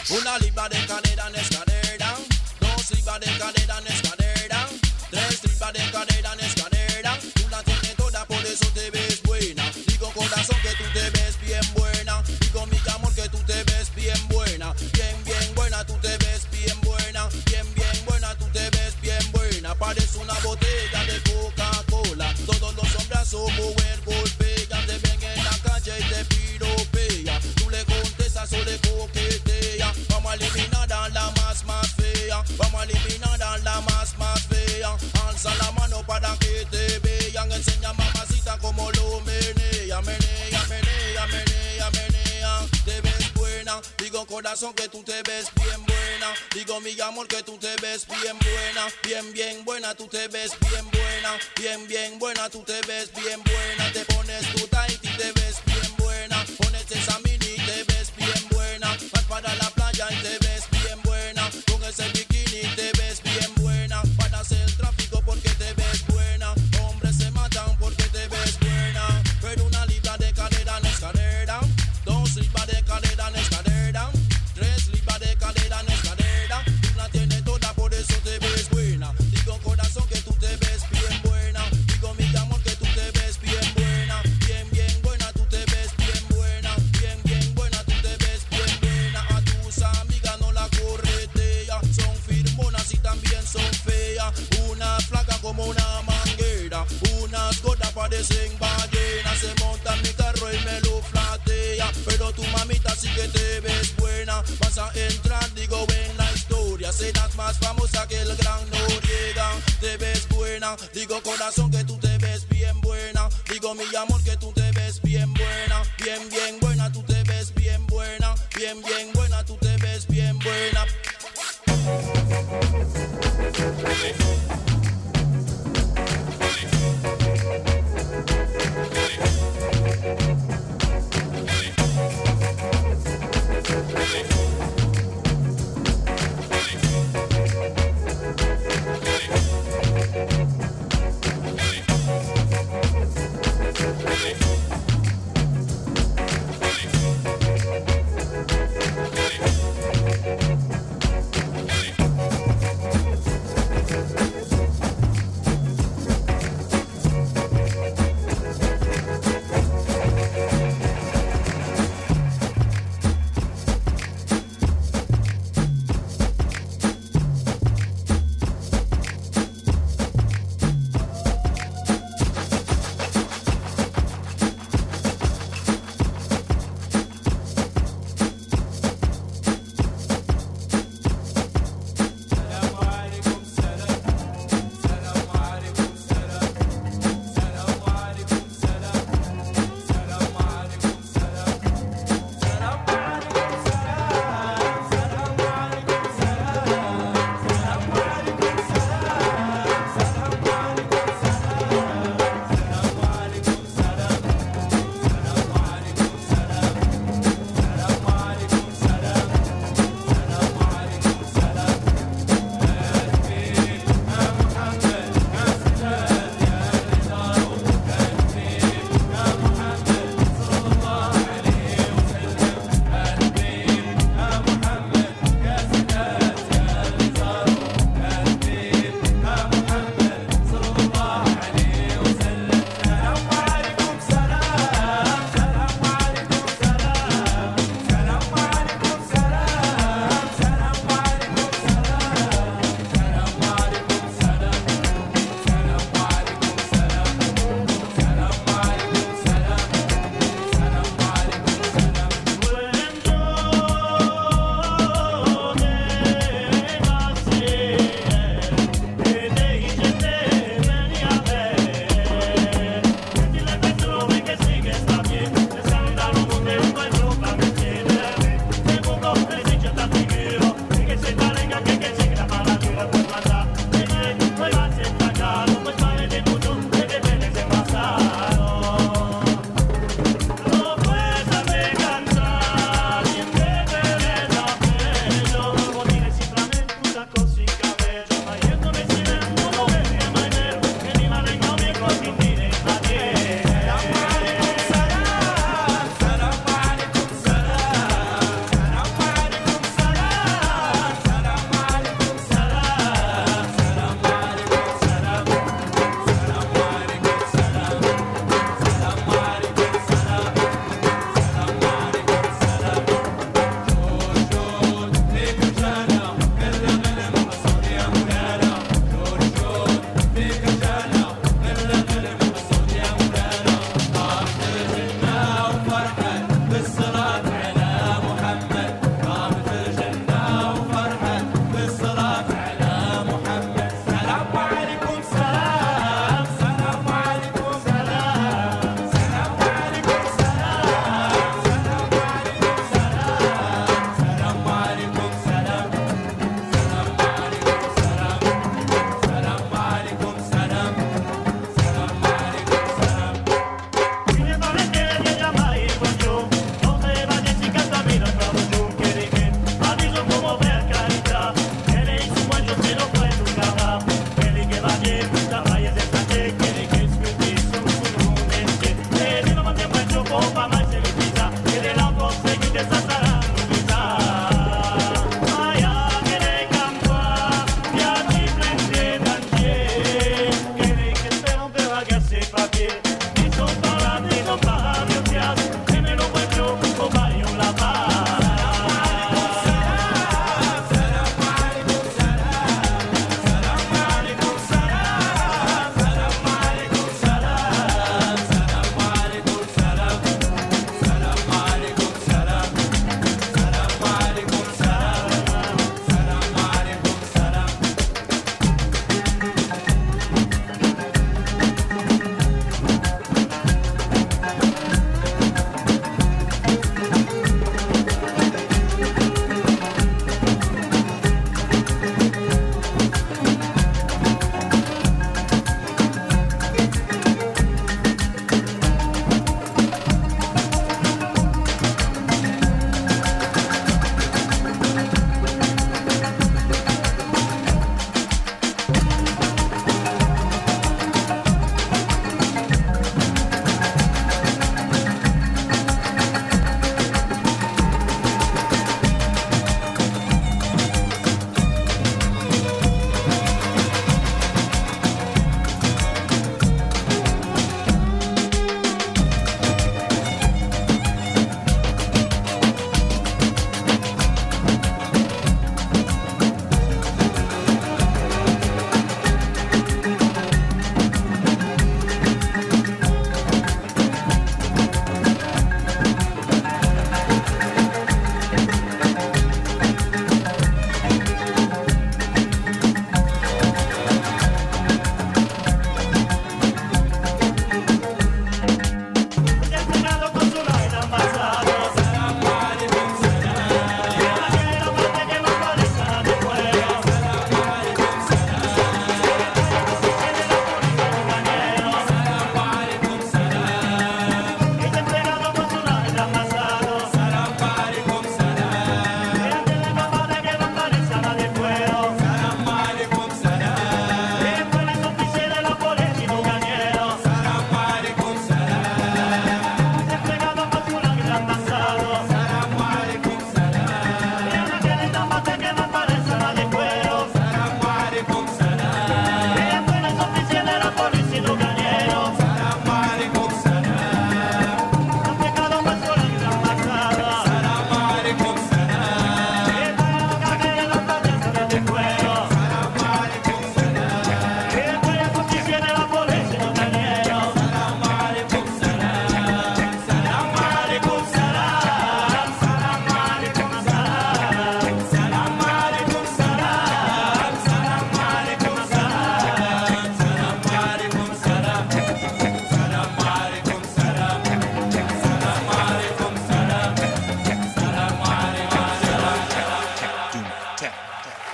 Una libra de cadera en escalera, dos libras de cadera en escalera, tres libras de cadera en escalera. Tú la tienes toda, por eso te ves buena. Digo corazón que tú te ves bien buena. Digo mi amor que tú te ves bien buena. Bien, bien buena, tú te ves bien buena. Bien, bien buena, tú te ves bien buena. Parece una botella de Coca-Cola. Todos los hombres somos el golpea. Te ven en la calle y te piropea. Tú le contestas o le coquetea. Vamos a eliminar a la más fea. Vamos a eliminar a la más fea. Alza la mano para que te vean. Enseña mamacita como lo menea. Menea, menea, menea, menea. Te ves buena. Digo corazón que tú te ves bien buena. Digo mi amor que tú te ves bien buena. Bien, bien buena, tú te ves bien buena. Bien, bien buena, tú te ves bien buena. Te pones tu tight y te ves bien buena. Pones esa mini y te ves bien buena. Vas para la playa y te ves bien buena. Con ese bikini te ves bien buena. Para hacer tráfico porque te ves buena. Hombres se matan porque te ves buena. Pero una libra de cadera en escalera, dos libras de cadera en escalera, tres libras de cadera en escalera. Tú la tienes toda, por eso te ves buena. Digo corazón que tú te ves bien buena. Digo mi amor que tú te ves bien buena. Bien, bien buena, tú te ves bien buena. Bien, bien buena, tú te ves bien buena. A tus amigas no la corretea. Son firmonas y también son feas. Unas flacas como una manguera. Unas gordas parecen ballenas. Se monta en mi carro y me lo flatea. Pero tu mamita sí que te ves buena. Vas a entrar, digo, en la historia. Serás más famosa que el gran Noriega. Te ves buena. Digo corazón que tú te ves bien buena. Digo mi amor que tú te ves bien buena. Bien, bien buena, tú te ves bien buena. Bien, bien buena, tú te ves bien buena.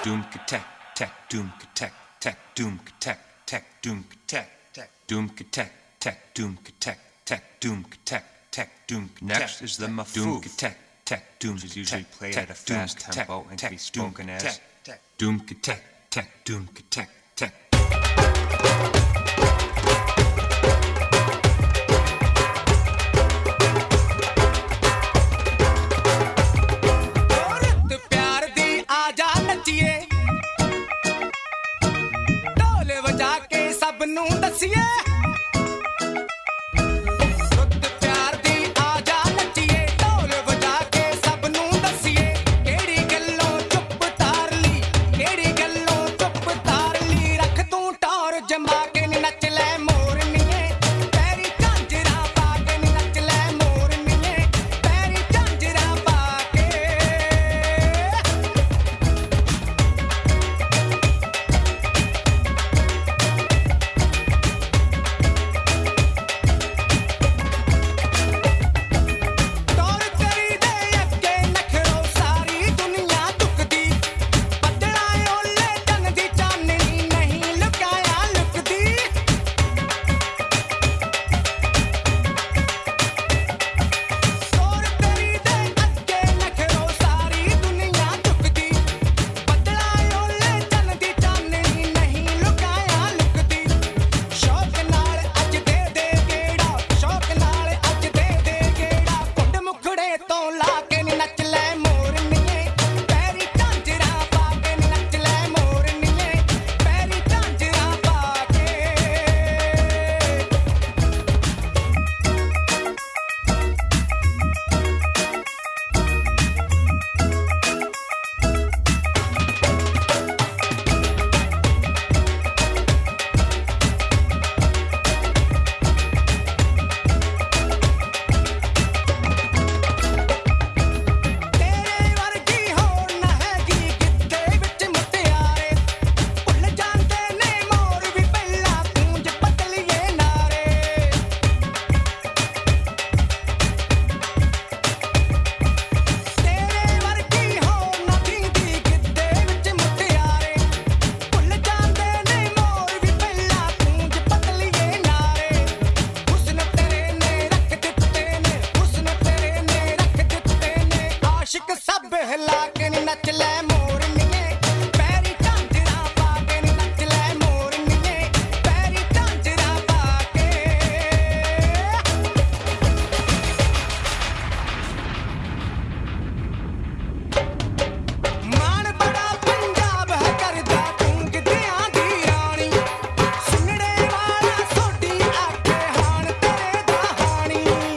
doom ka tack tack doom ka tack tack doom ka tack tack doom ka tack tack doom ka tack tack doom ka tack tack doom ka tack tack doom ka tack. Next is the mafoof. Doom ka tack tack doom ka usually played at a fast tempo and to be spoken as doom ka tack tack doom ka tack tack. ਨੂੰ ਦਸੀਏ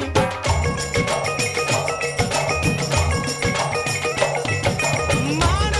ਮਾਣ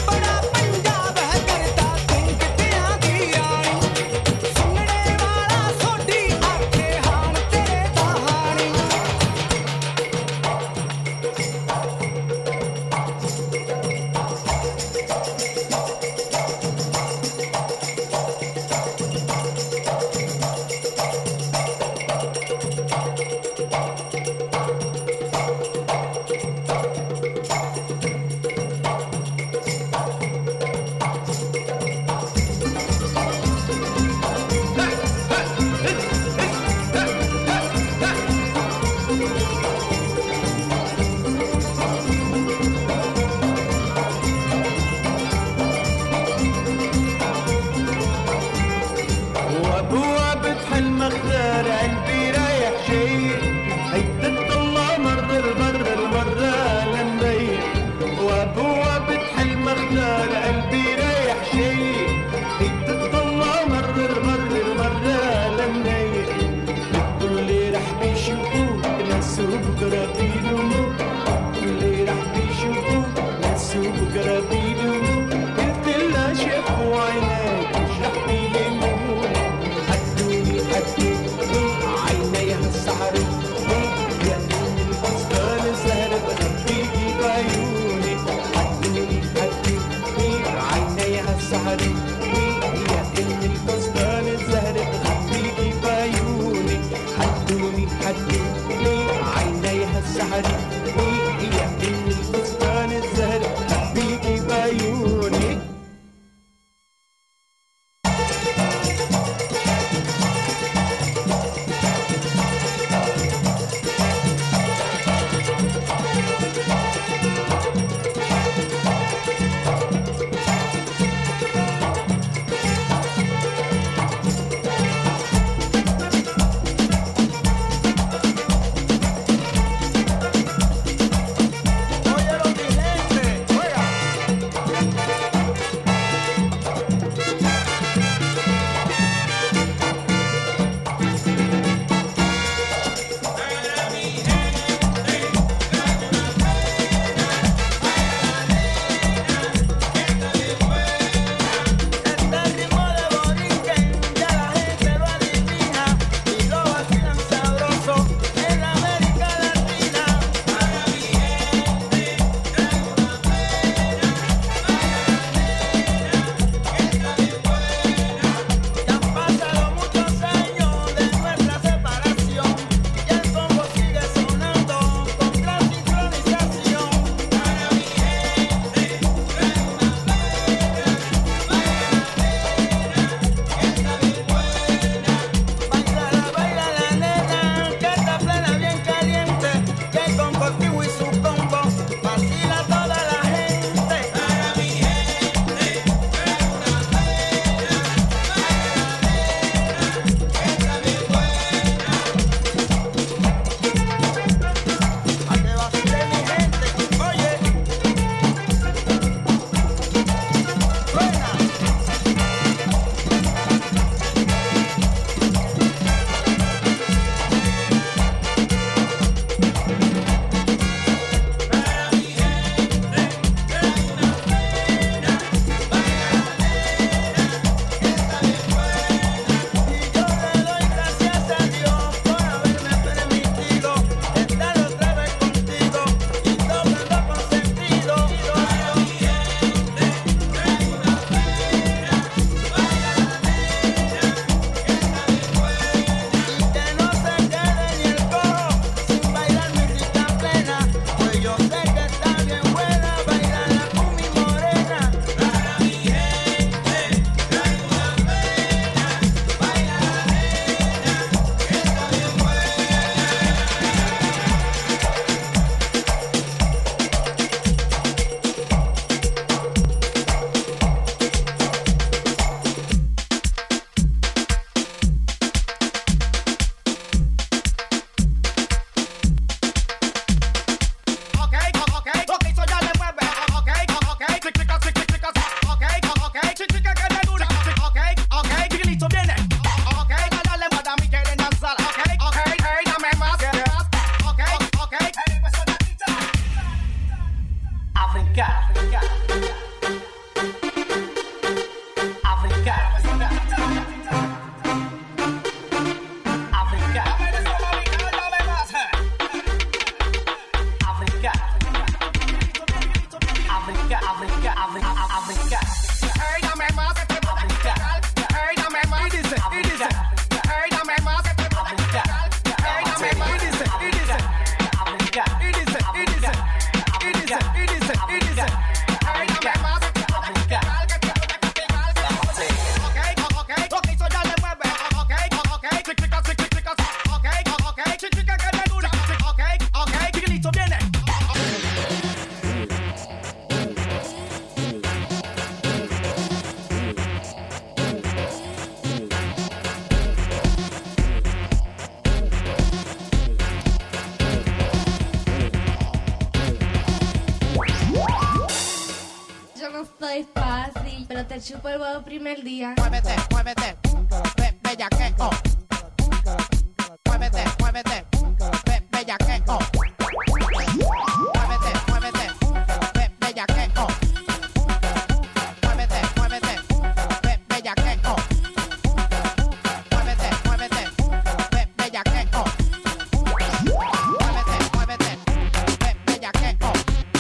Chupo el huevo primer día. Muévete, muévete, bellaqueo. Muévete, muévete, bellaqueo. Muévete, muévete, bellaqueo. Muévete, muévete, bellaqueo. Muévete, muévete, bellaqueo. Muévete, muévete, bellaqueo.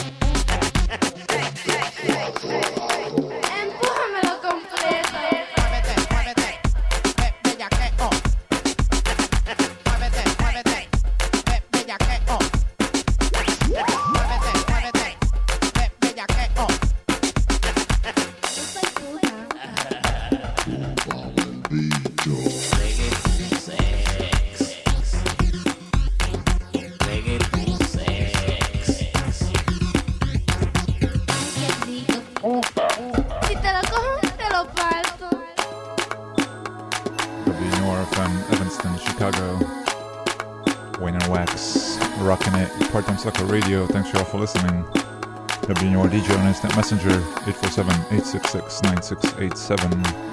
Empújamelo completo. Muévete, muévete, bellaqueo. Muévete, muévete, bellaqueo. Muévete, muévete, bellaqueo. Yo soy puta. Qué rico. Si te lo cojo, te lo parto. WNOR-FM, Evanston, Chicago. Wayne Wax, rocking it. Part-time Sucker Radio. Thanks you all for listening. WNOR DJ on Instant Messenger, 847-866-9687.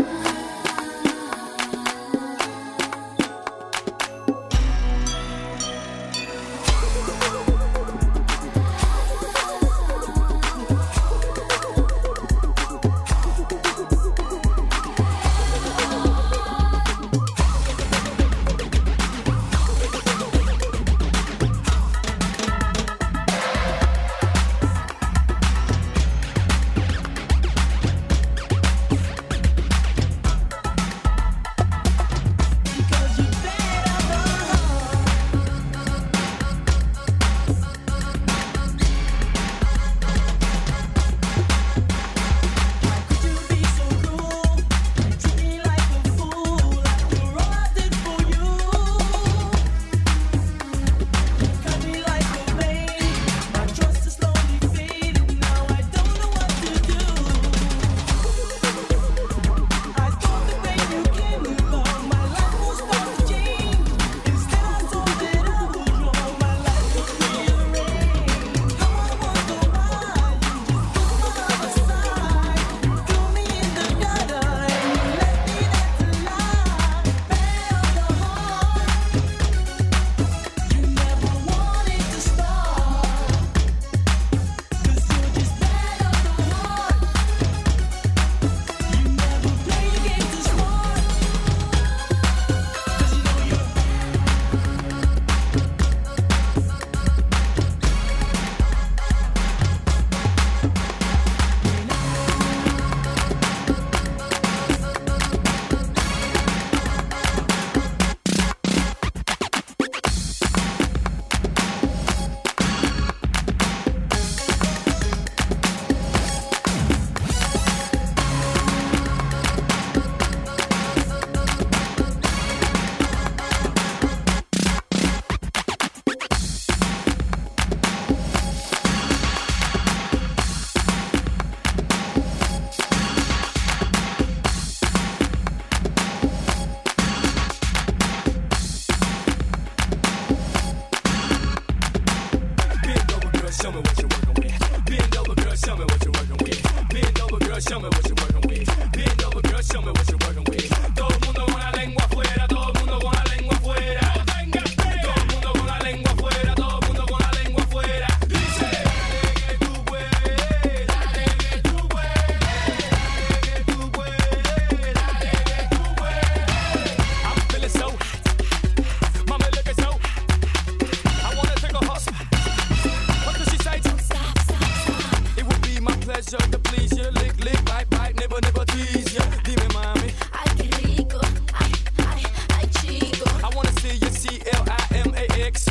sugar, please you. Lick, lick, bite, bite, nibble, nibble, tease you. Dime, mami. Ay, qué rico. Ay, ay, ay, chico. I wanna see you CLIMAX.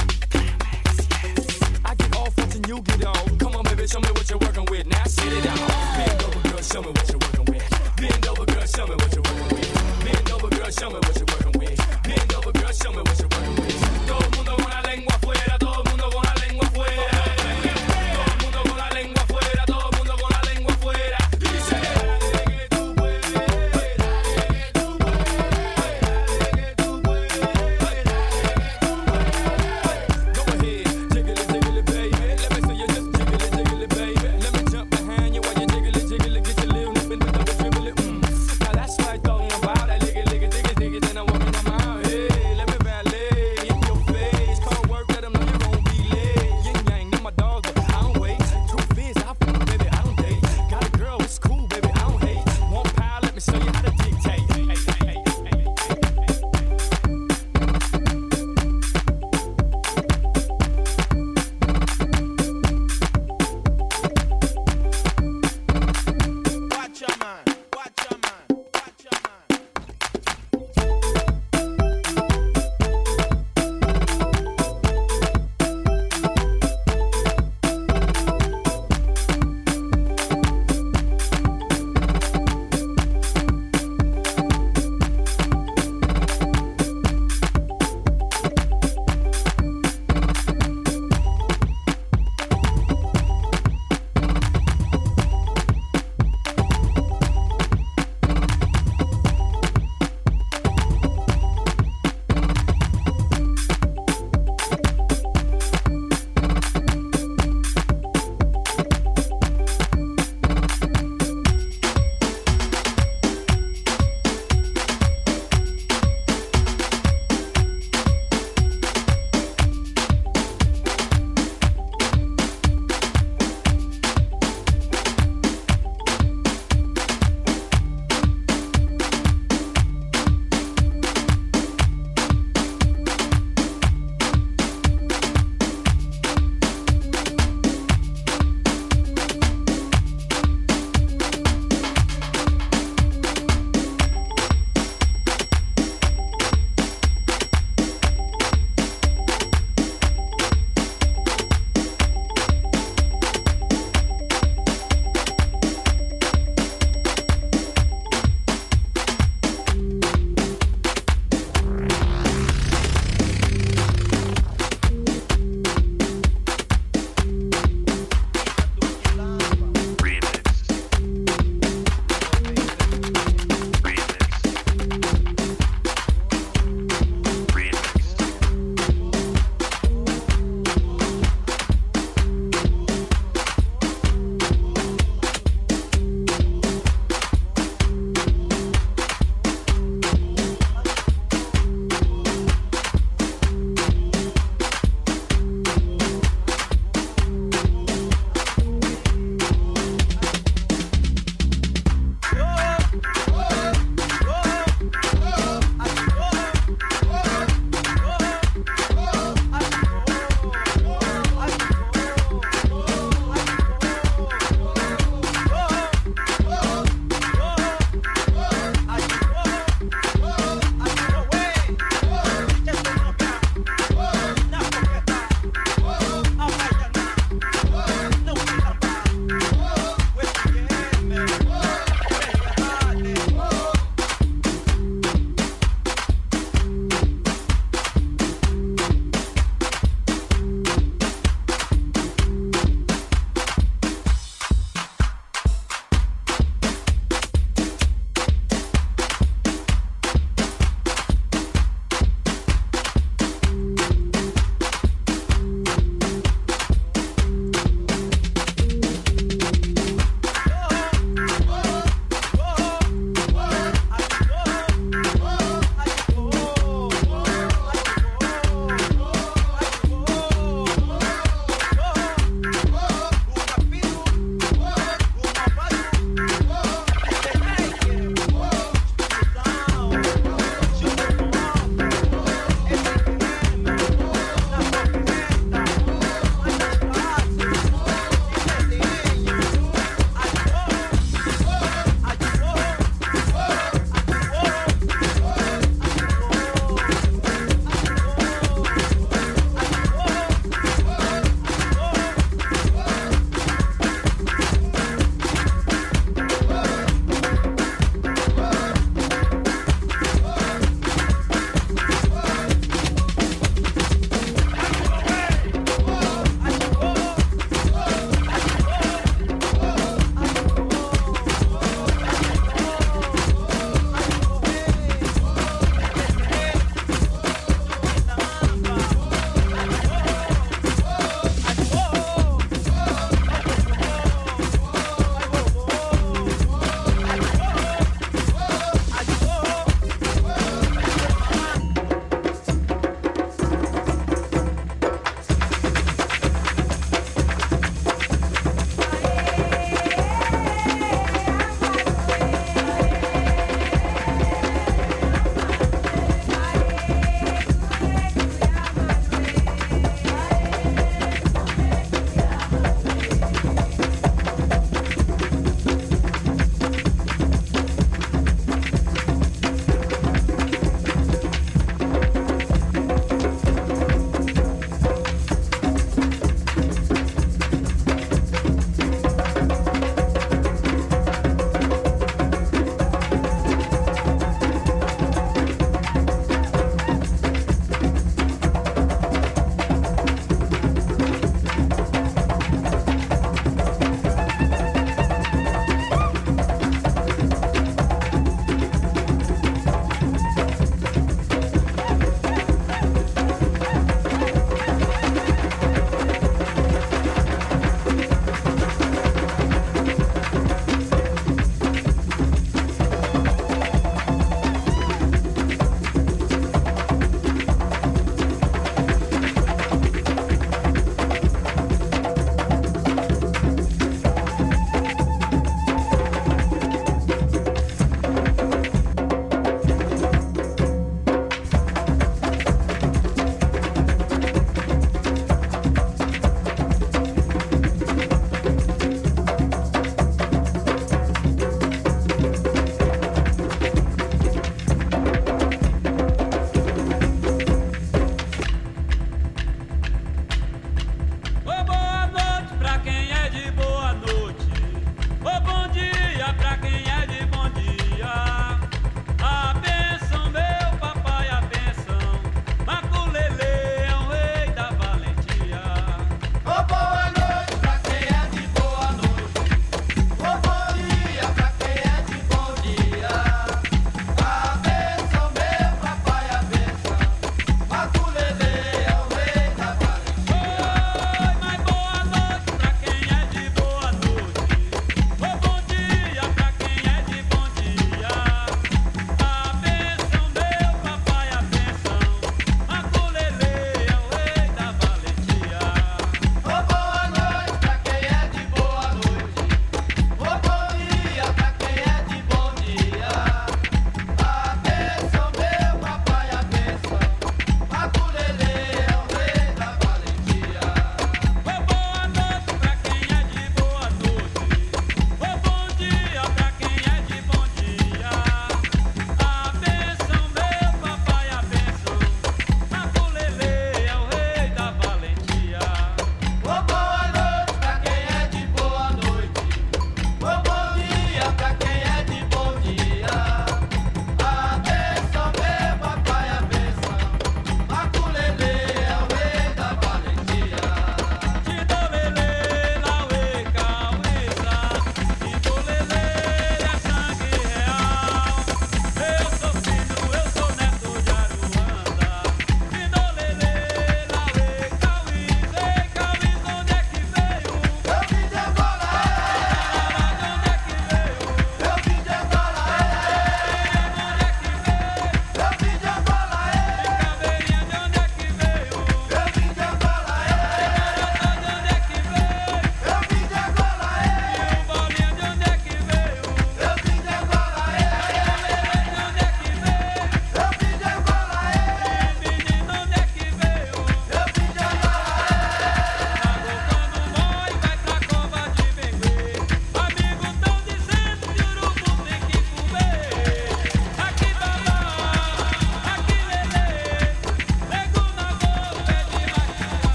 I get off once and you get on. Come on, baby, show me what you're working with. Now sit it down. Bend over, girl, show me what you're working with. Bend over, girl, show me what you're working with. Bend over, girl, show me what you're working with. Bend over, girl, show me what you're working with. Todo el mundo con la lengua afuera, todo el mundo con la lengua afuera. Todo el mundo con la lengua afuera, todo el mundo con la lengua afuera. Dice que tú puedes, que tú puedes, que tú puedes. Go ahead, jiggle it, baby. Let me see you just jiggle it, baby. Let me jump behind you while you jiggle it, get your little nip and dribble it. Now that's what I'm talking about. That liggy, then I walk in the mouth. Hey, let me ballet.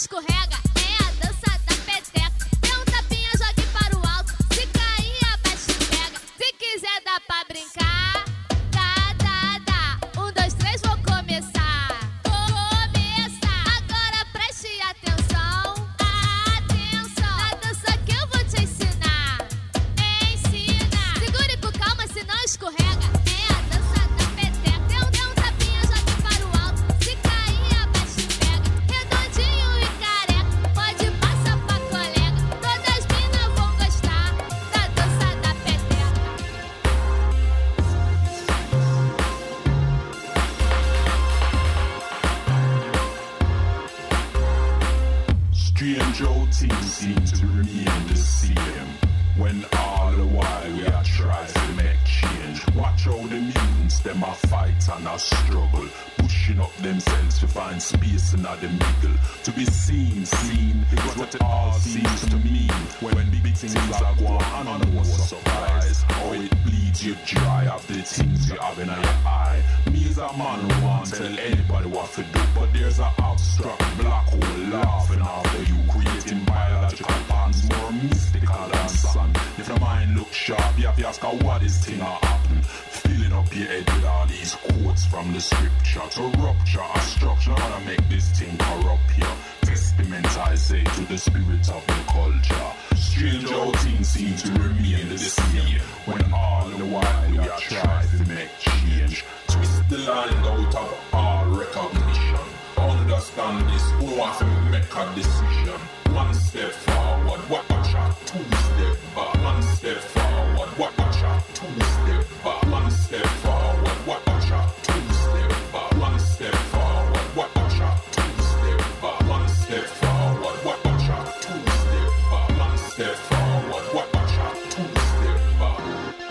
escorrega, é a dança da peteca. Dê um tapinha, jogue para o alto. Se cair, abaixa e pega. Se quiser, dá pra brincar. Dá. 1, 2, 3, vou começar. Agora preste atenção. A dança que eu vou te ensinar. Segure com calma, senão escorrega. É a dança da peteca. Dê um tapinha, jogue para o alto. Se cair, abaixa e pega. Redondinho e careca, pode passar pra colega. Todas as minas vão gostar da dança da peteca. Strange old things seem to remain the same. When all the while we are trying to make change. Watch how the mutants, them a fight and a struggle. Pushing up themselves to find space in the middle. To be seen is what it all seems to mean. When big things are going on, no surprise. How it bleeds you dry of the things you have in your eye. Me as a man who won't tell anybody what to do, but there's an abstract black hole laughing after you, creating biological patterns more mystical than sun. If your mind looks sharp, you have to ask her what is thing a happen. Filling up your head with all these quotes from the scripture to rupture a structure, how to make this thing corrupt here. Testament I say to the spirit of the culture. Strange how things seem to remain the same. When all the while we are trying to make change. Twist the line out of all recognition. Understand this, who wants to make a decision. 1 step forward, watch out. 2 step back. 1 step forward, watch out. 2 step back. 1 step forward, watch out. 2 step back. 1 step forward, watch out. 2 step back. 1 step forward, watch out. 2 step back. 1 step forward, watch out. 2 step back.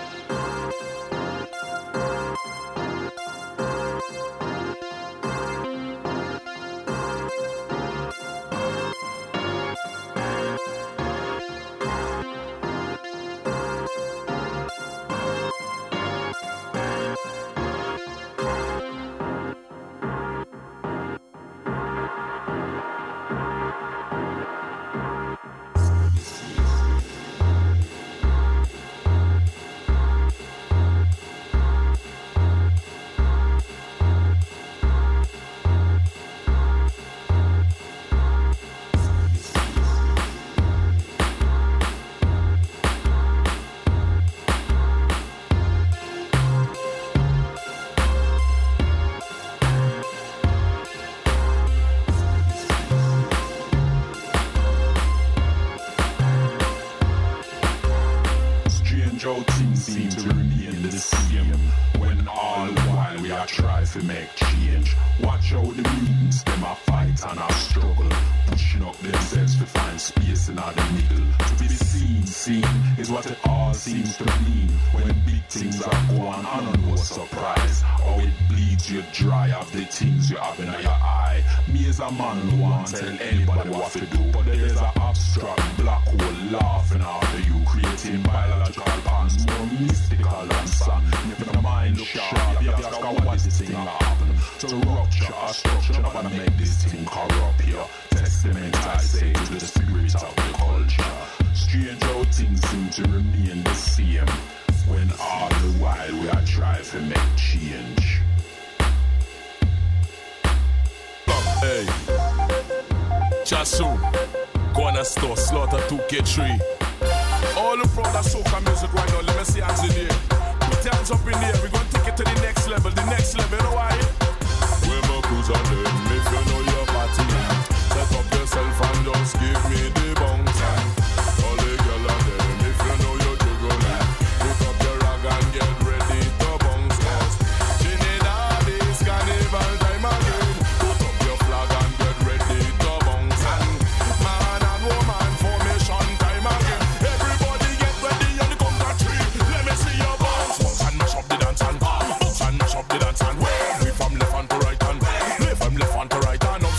How things seem to remain the same. When all the while we are trying to make change. Watch how the mutants, them a fight and a struggle. Pushing up themselves to find space in the middle. To be seen is what it all seems to mean. When big things are going on, no surprise. How it bleeds you dry of the things you have in your eye. Me as a man who won't tell anybody what to do, but there's an abstract black hole laughing after you, creating biological patterns more mystical than sun. If your mind looks sharp, you ask her what this thing happen. To rupture a structure, not to make this thing corrupt here. Testament I say to the spirit of the culture. Strange how things seem to remain the same. When all the while we are trying to make change. Hey, Chasu, Corner Store, Slaughter 2K3. All the proud of soca music right now, let me see hands in the air. Put your hands up in the air, we're gonna take it to the next level, you know why? We're my cruise on them, if you know your party. Set up yourself and just give me the bounce. All the girl on them, if you know your jiggle. Put up your rag and get ready to bounce. Cause Trinidad is carnival time again. Put up your flag and get ready to bounce. Man and woman formation time again. Everybody get ready and come to tree. Let me see your bounce. Bounce and mash up the dance and bounce and mash up the dance and we from left hand to right hand. From left hand to right hand.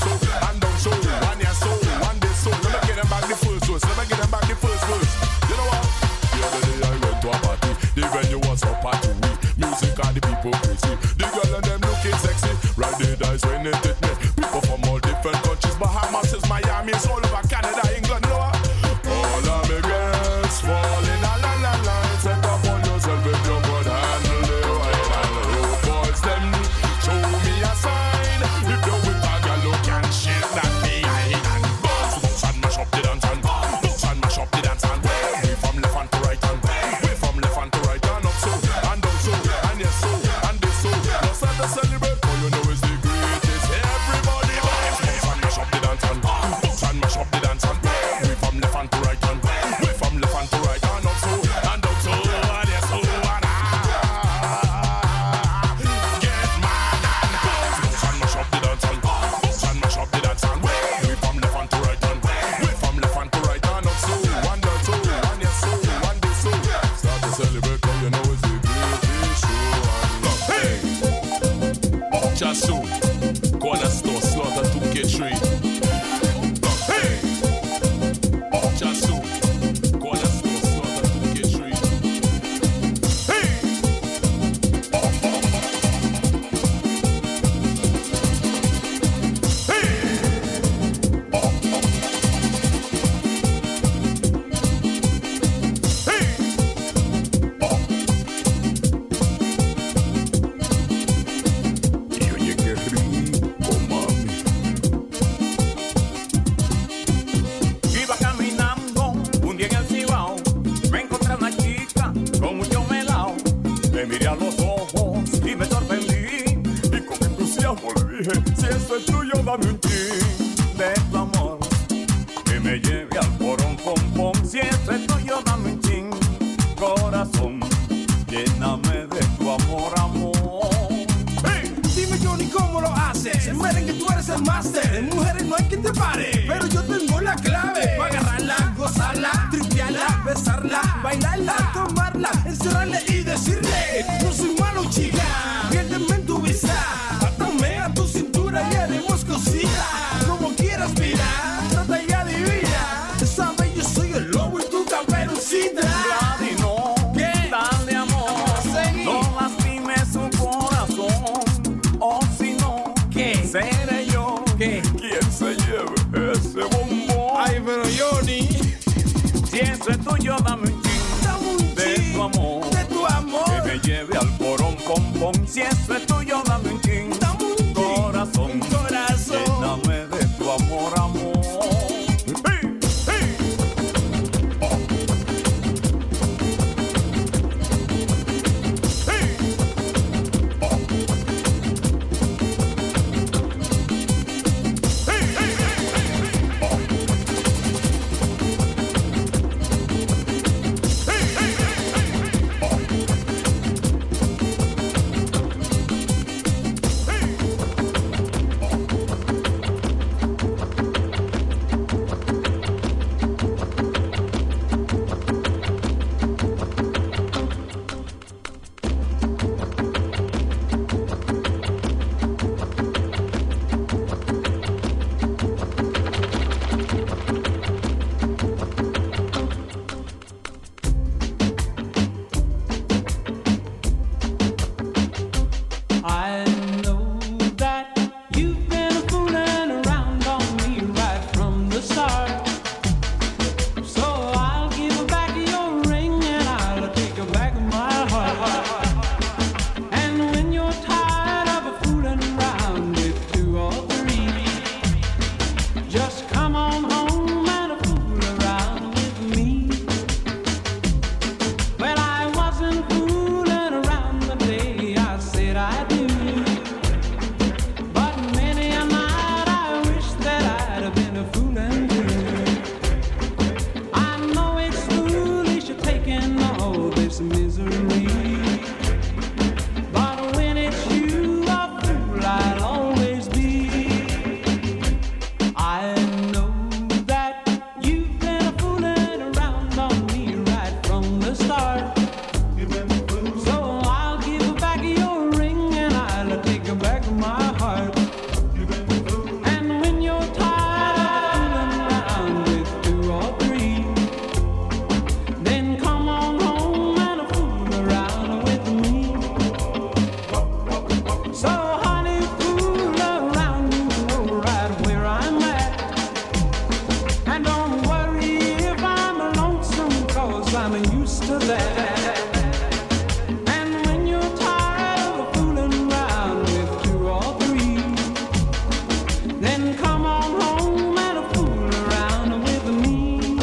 US, all over Canada, England, you know what? All of me girls falling a la la la. Take up on yourself if you could handle the wine and road boys them. Show me a sign if you with a girl who can shake that behind and bounce and mash up the dance and bounce and mash up the dance and we from left hand to right hand, we from left hand to right and up so and down so and yes so and this so. Now start to celebrate, for you know it's the greatest. Everybody bounce and mash up the dance and bounce and mash up the dance and we from left hand to right hand, we from left hand to right and up so and down so and yes so and get mad and bounce and mash up the dance and bounce and mash up the dance and we from left hand to right hand, we from left hand to right and up so and down so and yes so and this so. Start to celebrate, 'cause you know it's the greatest show. Hey, just soon, corner store slaughter 2K3. Hey, just soon, corner store slaughter 2K3. Hey. Iba caminando un día en el Cibao, me encontré una chica con mucho melao. Le miré a los ojos y me sorprendí, y con entusiasmo le dije: si eso es tuyo, dame un chin de tu amor, que me lleve al porón pom pom. Si eso es tuyo, dame un chin, corazón, lléname de tu amor, amor. Hey, dime Johnny, ¿cómo lo haces? En merengue tú eres el máster, en mujeres no hay quien te pare, pero yo tengo la clave para agarrarla, gozarla, tripearla, besarla, bailarla, tomarla, encerrarle y decirle: no soy malo, chica, piérdeme en tu vista, atame a tu cintura y haremos cositas, como quieras, mira, trata y adivina, sabes yo soy el lobo y tu caperucita. Ladino, dale amor, no lastimes su corazón, o si no, seré yo quien se lleve ese bombón. Ay, pero Johnny, si eso es tuyo, dame un chin de tu amor, que me lleve al porón pom pom. Si eso es tuyo, dame un chin, corazón, lléname de tu amor, amor. Hey, hey. I'm used to that. And when you're tired of fooling around with two or three, then come on home and fool around with me.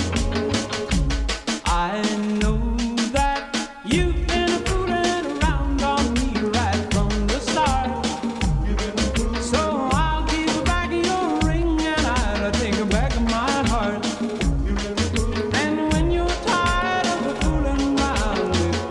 I know that you've been fooling around on me right from the start. So I'll give back your ring and I'll take back my heart. And when you're tired of fooling around with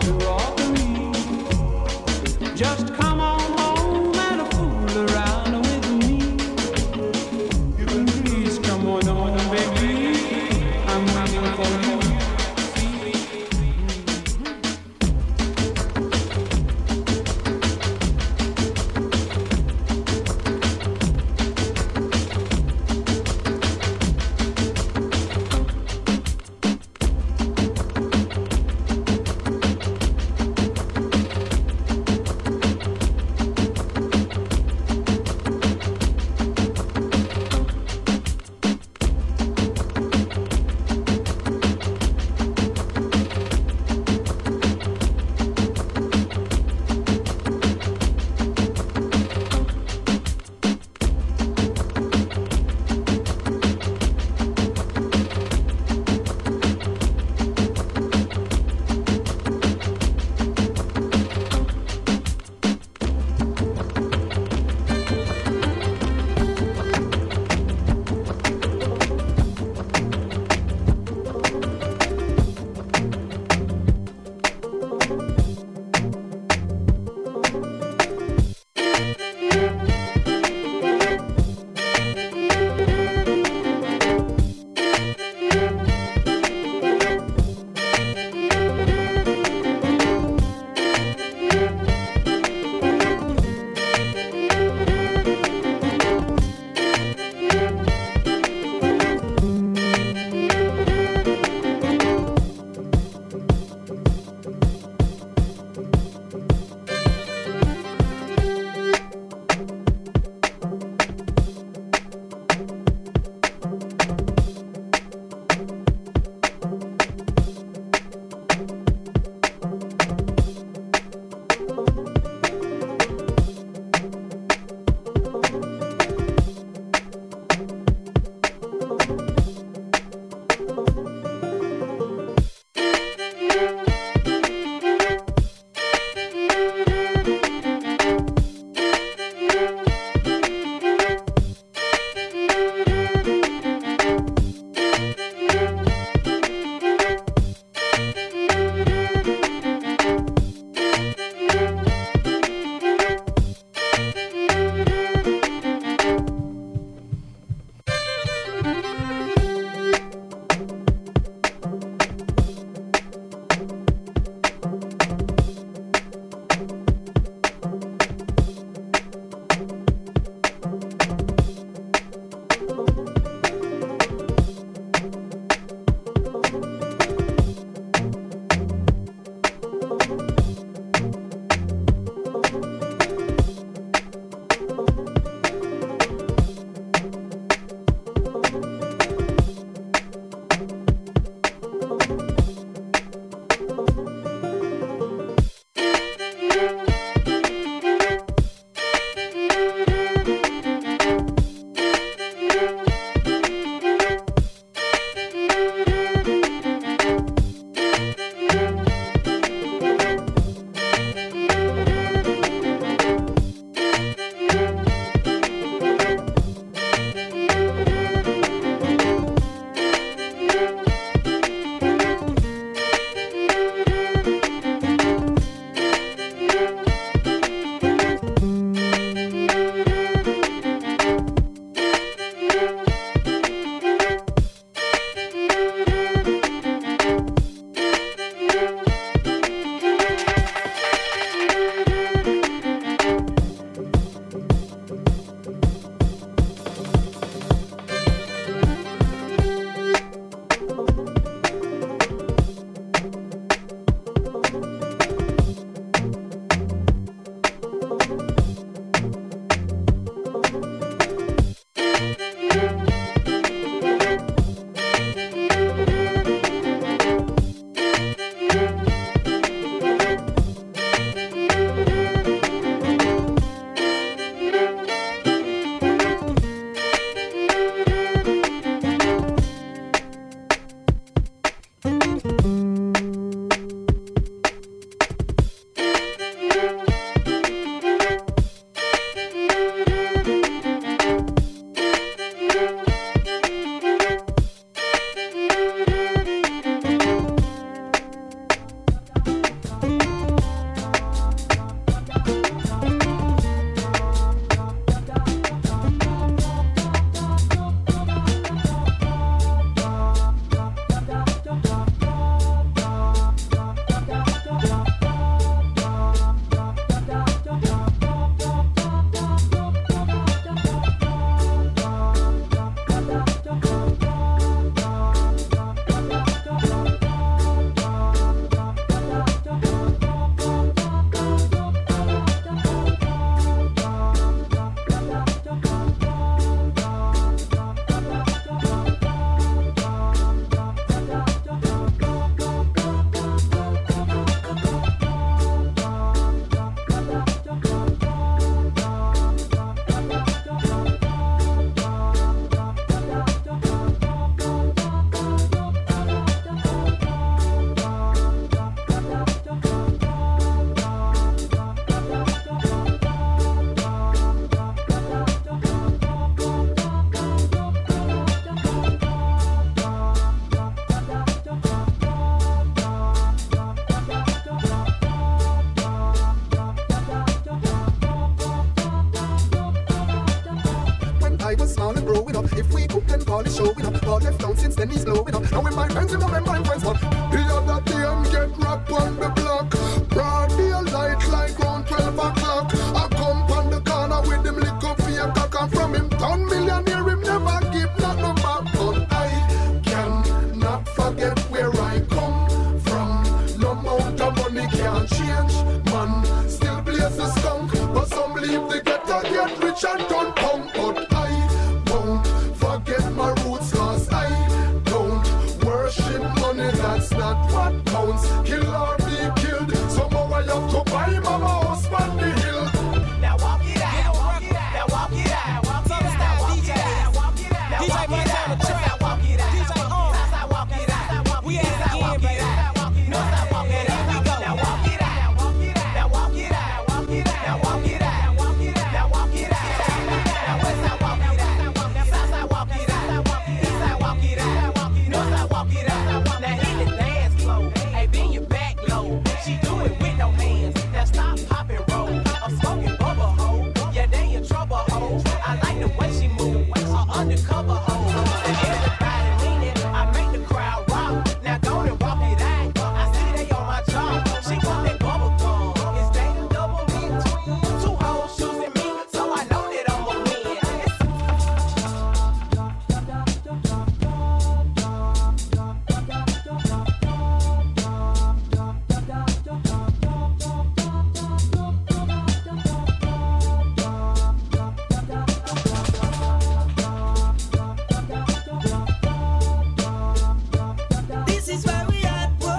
showing up. All left down since then he's blowing up. Now when my friends remember my friends, but the other day I'm get rap on the block. Broad daylight like round 12 o'clock. I come on the corner with him lick up for your cock. And from him turn millionaire, him never give nothing back. But I cannot forget where I come from. No amount of money can change. Man, still blaze the skunk. But some believe they get rich and turn punk. But I won't forget my roots, cause I don't worship money. That's not what counts. Kill or be killed. Somehow I have to buy mama house on the hill. Now walk it out, walk it out, now walk it out, walk it out, walk it out, walk it out, DJ Mike on the track, walk it out, DJ on, walk it out, we at it again, baby. No, stop walking it out, we go. Now walk it out, walk it out, now walk it out, walk it out, now walk it out, walk it out, now walk it out, now west side walk it out, now south side walk it out, east side walk it out, north side walk it out. Now hit the dance floor, hey, bend your back low. She do it with no hands. Now stop, pop and roll. I'm smoking bubble hole. Yeah, they in trouble hole. I like the way she move. Undercover hole. And everybody leaning. I make the crowd rock. Now go and walk it out. I see they on my jaw. She want that bubble gum. Is they the double in between? Two hoes choosing me, so I know that I'm a win. This is where we at, boy.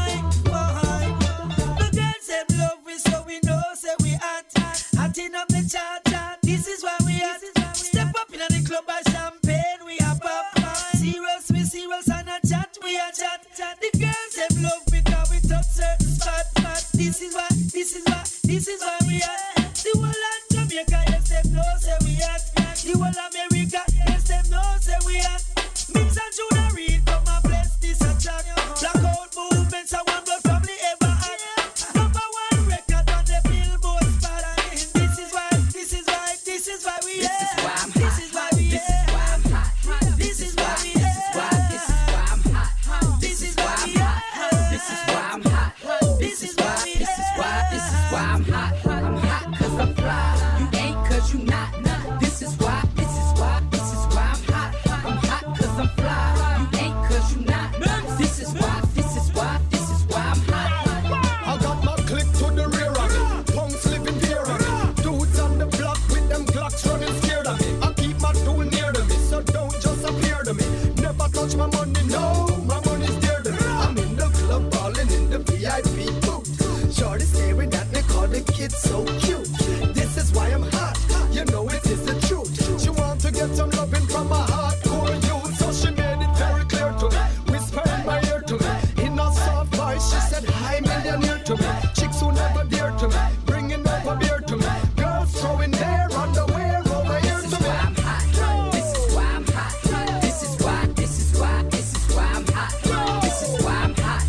The girls them love we, so we know, say we at. Acting up the chart. This is where we at. Step up in the club by champagne, we are pop. Serious, we serious, and a chat, we are chat. The girls them love we, cause we touch certain spot. This is where we at. The whole of Jamaica, yes, them know, say we at. The whole of America, yes, them know, say we at. Mix and Judah Reed, come and bless this a track. Blackout movements, I want blood family ever had. Number one record on the Billboard spot. This is why we at. This is why we at. This is why I'm hot. This is why we at. This is why we at. This is why I'm hot. This is why I'm hot. I'm hot 'cause I'm fly. You ain't 'cause you not. This is why I'm hot. I'm hot 'cause I'm fly. You ain't 'cause you not. This is why I'm hot. I got my click to the rear of me. Punks living fear of me. Dudes on the block with them Glocks running scared of me. I keep my tool near to me, so don't just appear to me. Never touch my money, no, my money's dear to me. I'm in the club balling in the VIP booth. Shorty staring at me, call the kid so cute. This is why I'm hot, you know it is the truth. She want to get some loving from my hardcore youth, so she made it very clear to me. Whisper in my ear to me, in a soft voice she said, "Hi, millionaire" to me. Chicks who never dear to me, bringing over beer to me. Girls throwing their underwear over here to me. This is why I'm hot. This is why I'm hot. This is why I'm hot. This is why I'm hot.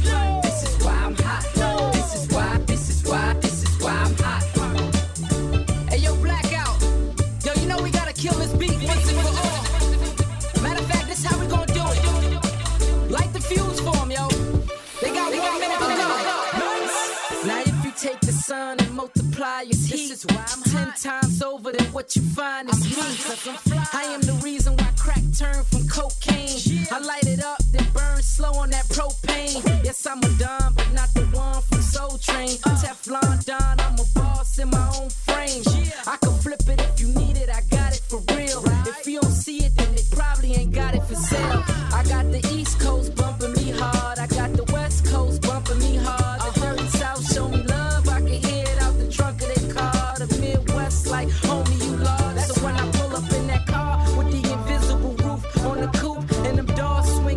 This is why I'm hot. Hey yo, Blackout. Yo, you know we gotta kill this beat once and for all. Matter of fact, this how we gonna do it. Light the fuse for them, yo. They got 1 minute to go. Now if you take the sun and multiply its heat, this is why I'm 10 times over than what you find is me. I am the reason why crack turned from cocaine. I light it up, then burn slow on that propane. Yes, I'm a Don, but not the one from Soul Train. Teflon Don, I'm a boss in my own frame. I can flip it if you need it, I got it for real. If you don't see it, then they probably ain't got it for sale. I got the East Coast bumping me hard, I got the West Coast bumping me hard. The dirty South show me love, I can hear it out the trunk of their car. The Midwest like, homie, you lost. So when I pull up in that car with the invisible roof on the coupe and them doors swing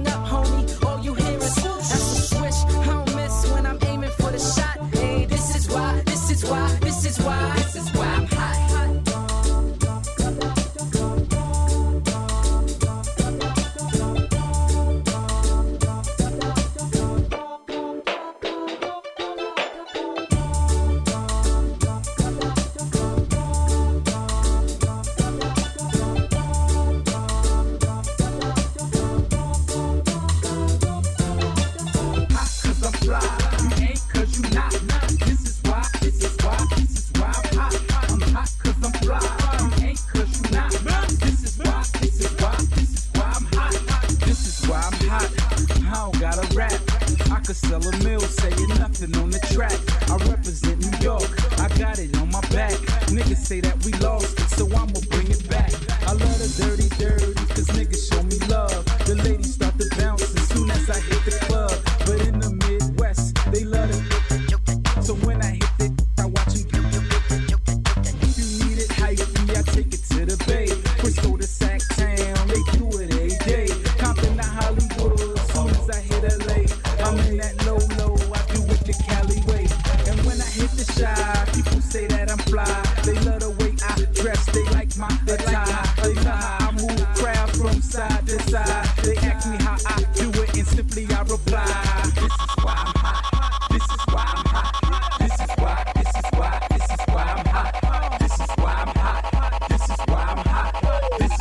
could sell a mill, saying nothing on the track. I represent New York, I got it on my back. Niggas say that we lost it, so I'ma bring it back. I love the dirty, cause niggas show me love. The ladies start to bounce as soon as I hit the club. But in the Midwest, they love it. So when I hit it, I watch them. If you need it hypey, I take it to the Bay. Frisco to Sac Town, they do it every day. Compton to Hollywood, as soon as I hit LA. I'm in that low, I do it the Cali way. And when I hit the Shy, people say that I'm fly. They love the way I dress, they like my attire. They love how I move crowds from side to side. They ask me how I do it, and simply I reply, this is why I'm hot. This is why I'm hot. This is why I'm hot. This is why I'm hot. This is why I'm hot. This is why I'm hot. I'm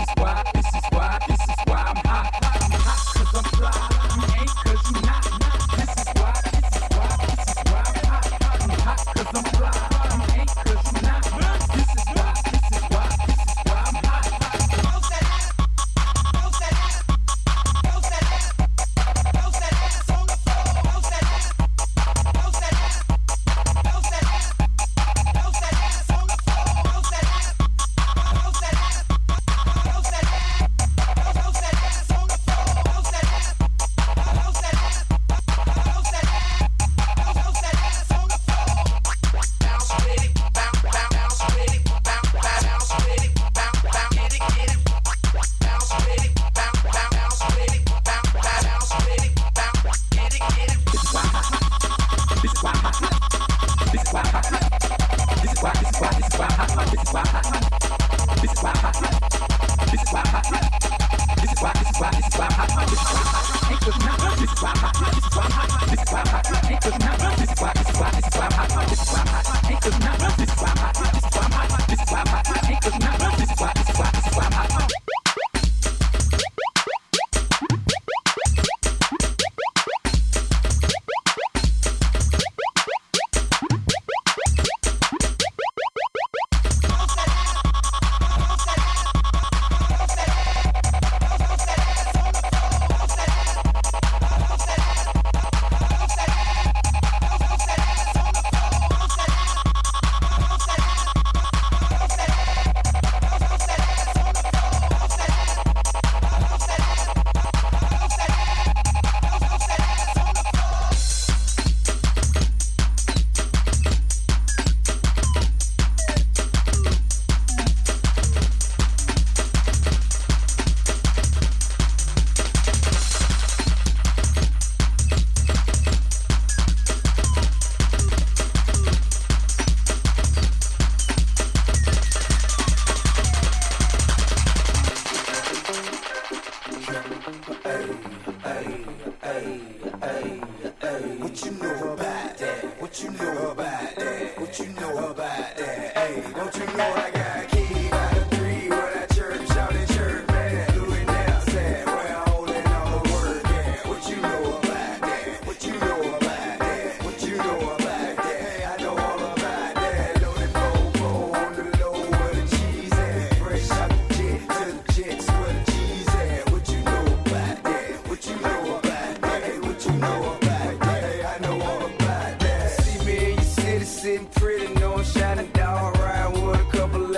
hot. I'm hot cause I'm fly. You ain't cause you not. This is why I'm hot. I'm hot cause I'm fly. You ain't cause you not. This is why I'm hot. Bounce that ass. Bounce that ass. Bounce that ass. Bounce that ass on the floor. Bounce that ass. Bounce that ass. Bounce that ass. Bounce that ass on the floor. Bounce that ass. Bounce that ass. Bounce that ass. Bounce that ass on the floor. Bounce that ass. Bounce that ass. Bounce that ass. Bounce that ass on the floor. Bounce with it. Bounce with it. Bounce with it. Bounce get it. Bounce with it. Bounce with it. Bounce with it. Bounce get it. This is why I'm hot. This is why I'm hot. This is why I'm hot. This is why I'm hot. This is why I'm hot. This is why I'm hot. This is why I'm hot. This is why I'm hot. This is why I'm hot. Ain't cause not. This is why I'm hot. This is why I'm hot. This is why I'm hot. Ain't cause not. This is why I'm hot. This is why I'm hot. Ain't cause not. This is why I'm hot. This is why I'm hot. This is why I'm hot. Ain't cause not. This is why I'm hot. Sitting pretty, no shining dog, riding with a couple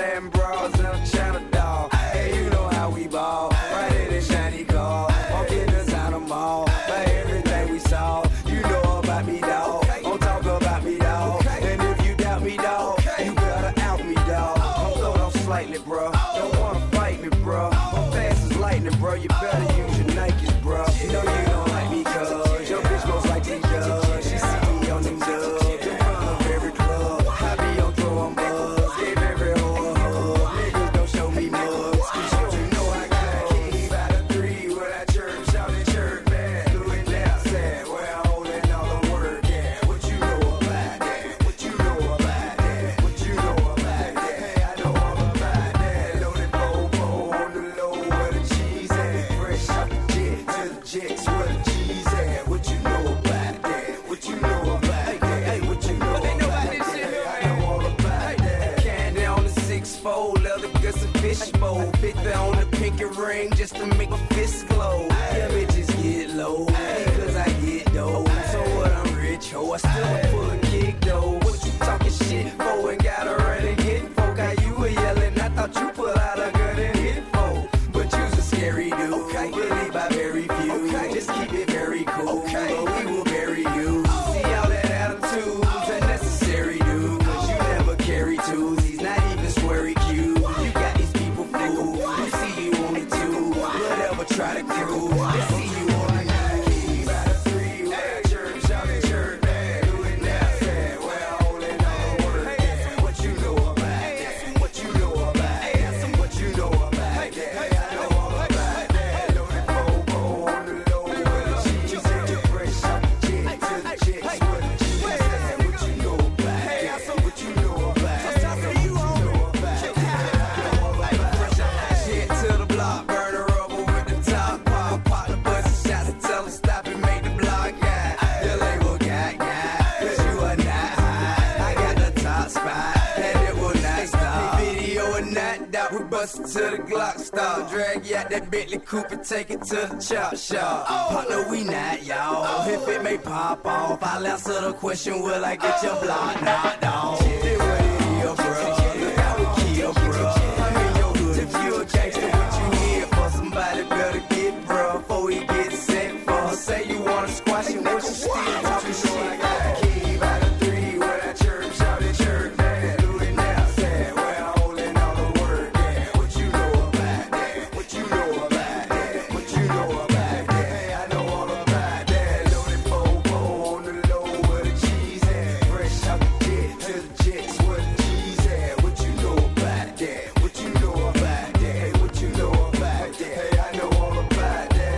till the Glock stop. Drag you out that Bentley coupe and take it to the chop shop. Partner, we not y'all. If it may pop off, I'll answer the question, will I get your block knocked off? It will, bro. Look how we kill, bro. I'm in your hood. If you a gangster, what you here for? Somebody better get bro before he gets sent for. Say you wanna squash him, what you still talking shit? I got a key by the 3 where that church out in church. Man, do it now, sad. Where I'm holding all the word. Yeah, what you know about that? What you know about that? What you know about that? Hey, I know all about that. Loaded 4-4 on the low where the cheese at. Fresh out the jet to the jets where the cheese at. What you know about that? What you know about that? Hey, what you know about that? Hey, I know all about that.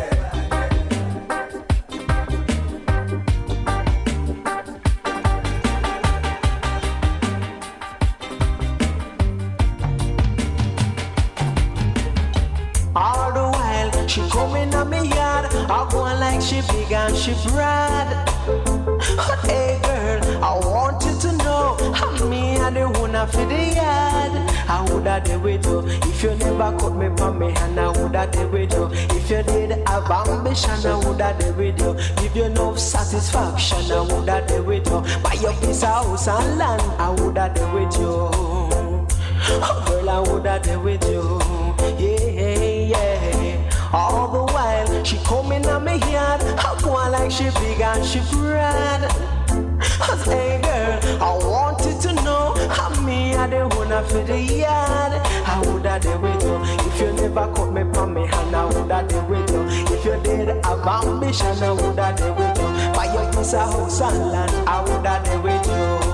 All the while, she coming on me yard. I go on like she big and she broad. Hey girl, I want you to know I'm me and the owner for the yard. I woulda did with you if you never cut me from me hand. I woulda did with you if you did have ambition. I woulda did with you give you enough satisfaction. I woulda did with you buy your piece of house and land. I woulda did with you. Oh girl, I woulda did with you. Yeah. All the while, she coming on me yard. I go on like she big and she broad. Hey girl, I want you to know I'm me and the owner for the yard. I woulda did with you if you never cut me from me hand. I woulda did with you if you did have ambition. I woulda did with you buy your piece of house and land. I woulda did with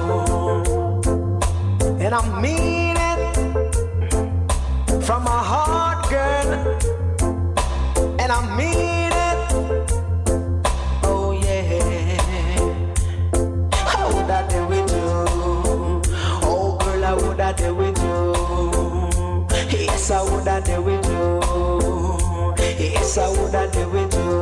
you, and I mean it from my heart, girl, and I mean it. Oh yeah, I woulda did with you. Oh girl, I woulda did with you. Yes, I woulda did with you. Yes, I woulda did with you.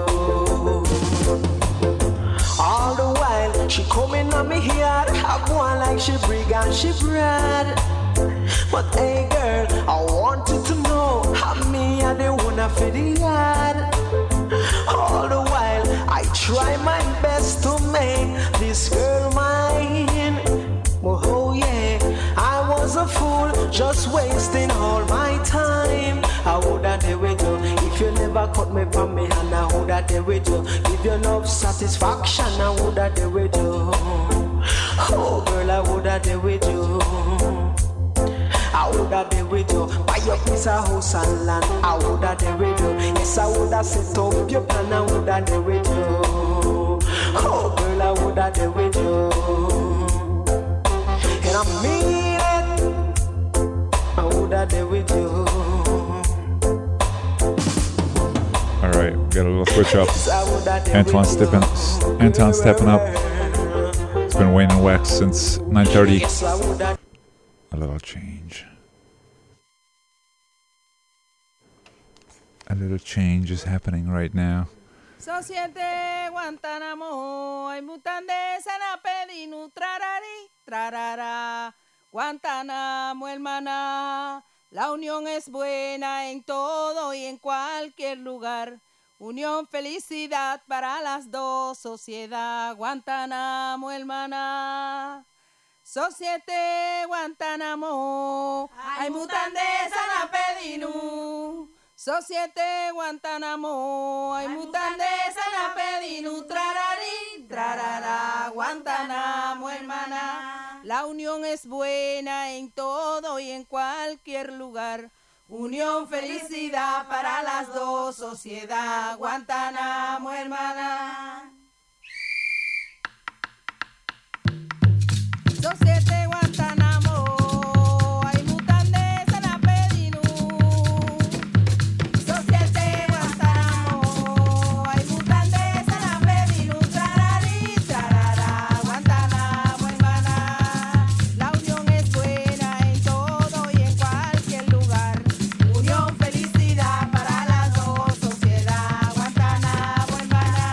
All the while, she coming on me here. I go on like she big and she broad. But hey girl, I want you to know I'm me and the owner for the yard. All the while, I try my best to make this girl mine. Oh yeah, I was a fool, just wasting all my time. I woulda did with you if you never cut me from me hand. I woulda did with you give you enough satisfaction. I woulda did with you. Oh girl, I woulda did with you. I woulda did with you buy your piece of house and land. I woulda did with you. Yes, I woulda set up your plan. I woulda did with you. Oh girl, I woulda did with you, and I mean it. I woulda did with you. All right, we got a little switch up. Anton stepping up. It's been Wayne and Wax since 9:30. A little change. A little change is happening right now. Societe Guantánamo, hay mutande sana pedinu trarari, trarara. Guantánamo, hermana, la unión es buena en todo y en cualquier lugar. Unión, felicidad para las dos, sociedad Guantánamo, hermana. Societe Guantánamo, hay mutande sana pedinu. Societe Guantánamo, hay mutande sana pedinu, trarari, trarara, Guantánamo, hermana. La unión es buena en todo y en cualquier lugar. Unión, felicidad para las dos, sociedad Guantánamo, hermana. Societe Guantánamo, hay mutande sana pedinu. Societe Guantánamo, hay mutande sana pedinu, trarari, trarara, Guantánamo, hermana. La unión es buena en todo y en cualquier lugar. Unión, felicidad para las dos, sociedad Guantánamo, hermana.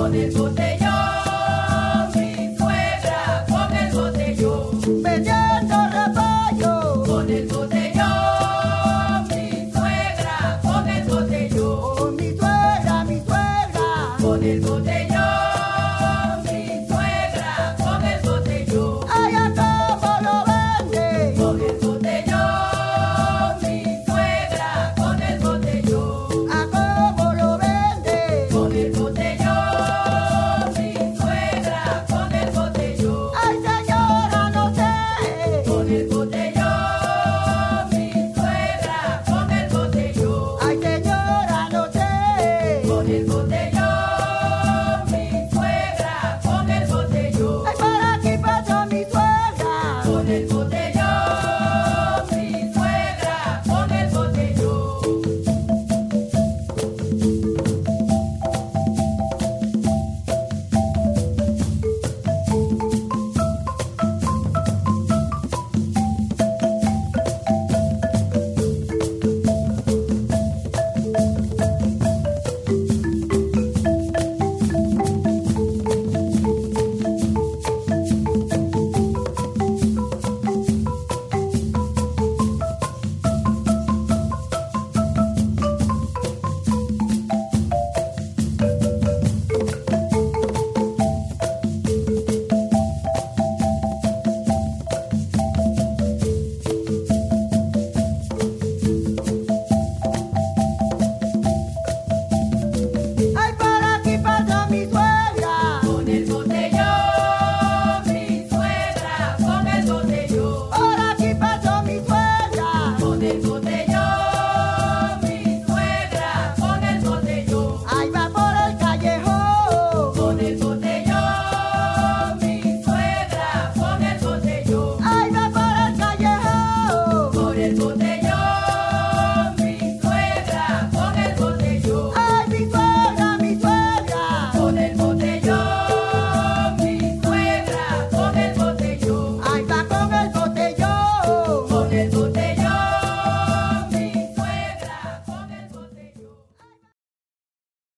Con el botellón, mi suegra, con el botellón. Vendiendo repollo. Con el botellón, mi suegra, con el botellón. Mi suegra, con el botellón.